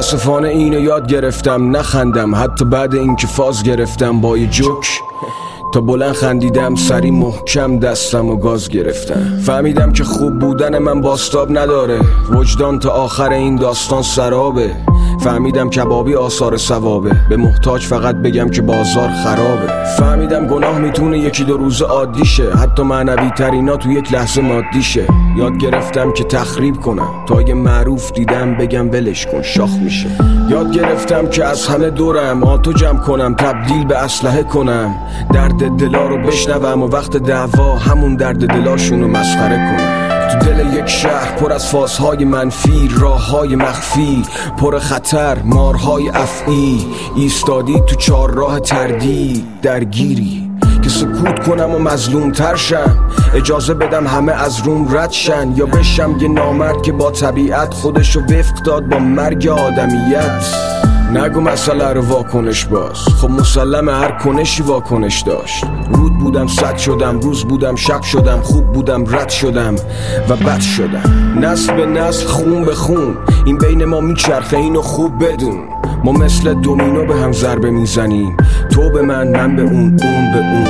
متاسفانه اینو یاد گرفتم نخندم، حتی بعد اینکه فاز گرفتم با یه جوک تا بلند خندیدم، سری محکم دستم و گاز گرفتم. فهمیدم که خوب بودن من باستاب نداره، وجدان تا آخر این داستان سرابه. فهمیدم کبابی آثار ثوابه، به محتاج فقط بگم که بازار خرابه. فهمیدم گناه میتونه یکی دو روز عادی شه، حتی معنوی ترینا تو یک لحظه مادی شه. یاد گرفتم که تخریب کنم، تا یه معروف دیدم بگم ولش کن شاخ میشه. یاد گرفتم که از همه دورم آتو جمع کنم، تبدیل به اسلحه کنم، درد دلا رو بشنوم و وقت دعوا همون درد دلاشونو مسخره کنم. تو دل یک شهر پر از فازهای منفی، راههای مخفی پر خطر، مارهای افعی، ایستادی تو چهارراه تردید درگیری که سکوت کنم و مظلوم تر شم، اجازه بدم همه از روم رد شن، یا بشم یه نامرد که با طبیعت خودشو وفق داد با مرگ آدمیت. نگو مسئله رو واکنش باز، خب مسلمه هر کنشی واکنش داشت. رود بودم صد شدم، روز بودم شب شدم، خوب بودم رد شدم و بد شدم. نسل به نسل خون به خون این بین ما میچرخه، اینو خوب بدون. ما مثل دومینو به هم ضربه میزنیم، تو به من به اون به اون.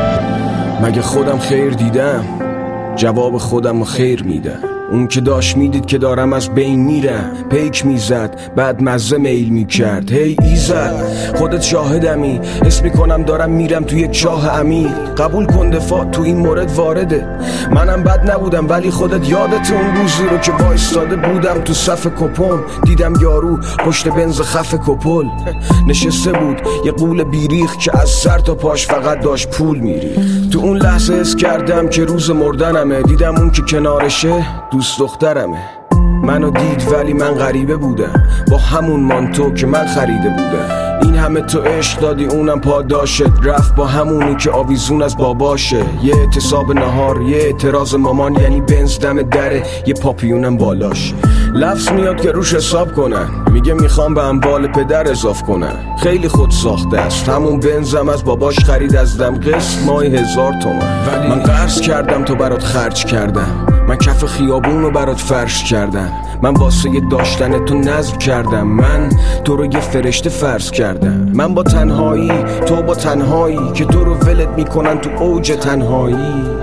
مگه خودم خیر دیدم؟ جواب خودم رو خیر میدم. اون که داشت میدید که دارم از بین میرم، پیک میزد بعد مزه میل میکرد. هی ایزد خودت شاهدمی، حس میکنم دارم میرم تو یک چاه عمیق. قبول کن دفاع تو این مورد وارده، منم بد نبودم ولی خودت یادت اون روزی رو که وایستاده بودم تو صف کپون، دیدم یارو پشت بنز خف کپل نشسته بود، یه قول بیریخ که از سر تا پاش فقط داشت پول میریخت. تو اون لحظه حس کردم که روز مردنمه، دیدم اون که کنارشه دوست دخترمه. منو دید ولی من غریبه بودم، با همون مانتو که من خریده بودم. این همه تو عشق دادی اونم پاداشت، رفت با همونی که آویزون از باباشه. یه اعتصاب نهار، یه اعتراض مامان، یعنی بنز دم دره، یه پاپیونم بالاش. لفظ میاد که روش حساب کنن، میگه میخوام به اموال پدر اضاف کنن. خیلی خود ساخته است، همون بنزم از باباش خرید از دم، قسط ماهی 1000 تومن. ولی من قرض کردم تو برات خرج کردم، من کف خیابون رو برات فرش کردم، من واسه داشتن تو نذر کردم، من تو رو یه فرشته فرض کردم. من با تنهایی، تو با تنهایی که تو رو ولت میکنن تو اوج تنهایی.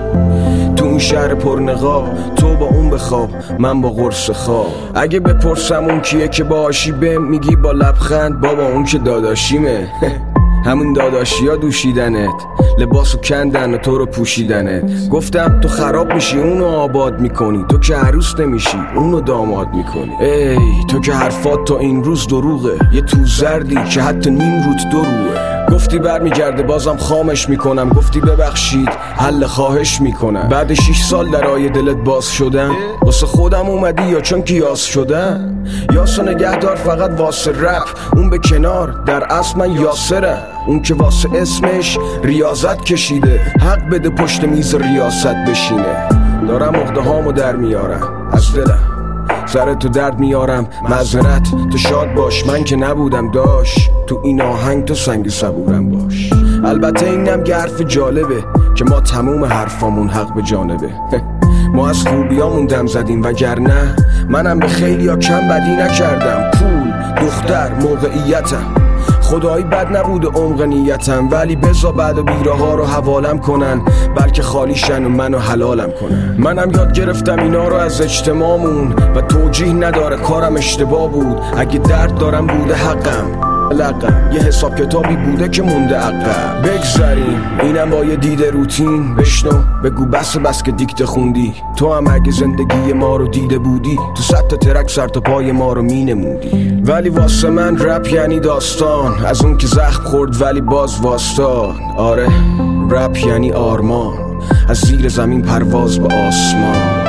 تو اون شهر پرنقاب، تو با اون بخواب، من با قرص خواب. اگه بپرسم اون کیه که باهاشی بهم، میگی با لبخند بابا اون که داداشیمه. همون داداشی ها دوشیدنت، لباسو کندن و تو رو پوشیدنت. گفتم تو خراب میشی اونو آباد میکنی، تو که عروس نمیشی اونو داماد میکنی. ای تو که حرفات تا این روز دروغه، یه تو زردی که حتی نیم روت دروغه. گفتی برمیگرده بازم خامش میکنم، گفتی ببخشید حل خواهش میکنم. بعد 6 سال در آیه دلت باز شدم، واسه خودم اومدی یا چون که یاس شدم؟ یاسو نگهدار فقط واسه رپ، اون به کنار، در اصل من یاسرم. اون که واسه اسمش ریاضت کشیده، حق بده پشت میز ریاست بشینه. دارم عقده هامو در میارم از دلم، سر تو درد میارم معذرت، تو شاد باش من که نبودم داش، تو این آهنگ تو سنگ صبورم باش. البته اینم که حرف جالبه که ما تموم حرفامون حق به جانبه. ما از خوبیامون دم زدیم وگرنه منم به خیلی ها کم بدی نکردم. پول، دختر، موقعیتم، خدایی بد نبود عمق نیتم، ولی بزا بعد و بیره ها رو حوالم کنن، بلکه خالیشن و منو حلالم کنن. منم یاد گرفتم اینا رو از اجتماعمون و توجیه نداره کارم اشتباه بود. اگه درد دارم بوده حقم، لقم یه حساب کتابی بوده که مونده عقب. بگذاریم اینم با یه دیده روتین، بشنو بگو بس که دیکته خوندی. تو هم اگه زندگی ما رو دیده بودی، تو 100 تا ترک سر تا پای ما رو مینمودی. ولی واسه من رپ یعنی داستان، از اون که زخم خورد ولی باز واسطاد. آره رپ یعنی آرمان، از زیر زمین پرواز به آسمان.